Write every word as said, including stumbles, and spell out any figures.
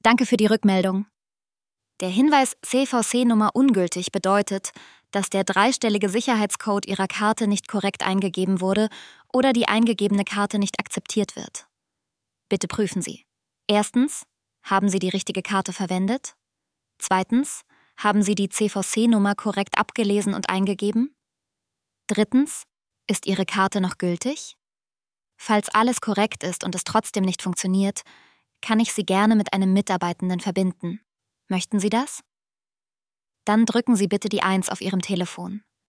Danke für die Rückmeldung. Der Hinweis C V C-Nummer ungültig bedeutet, dass der dreistellige Sicherheitscode Ihrer Karte nicht korrekt eingegeben wurde oder die eingegebene Karte nicht akzeptiert wird. Bitte prüfen Sie. Erstens, haben Sie die richtige Karte verwendet? Zweitens, haben Sie die C V C-Nummer korrekt abgelesen und eingegeben? Drittens, ist Ihre Karte noch gültig? Falls alles korrekt ist und es trotzdem nicht funktioniert, kann ich Sie gerne mit einem Mitarbeitenden verbinden. Möchten Sie das? Dann drücken Sie bitte die eins auf Ihrem Telefon.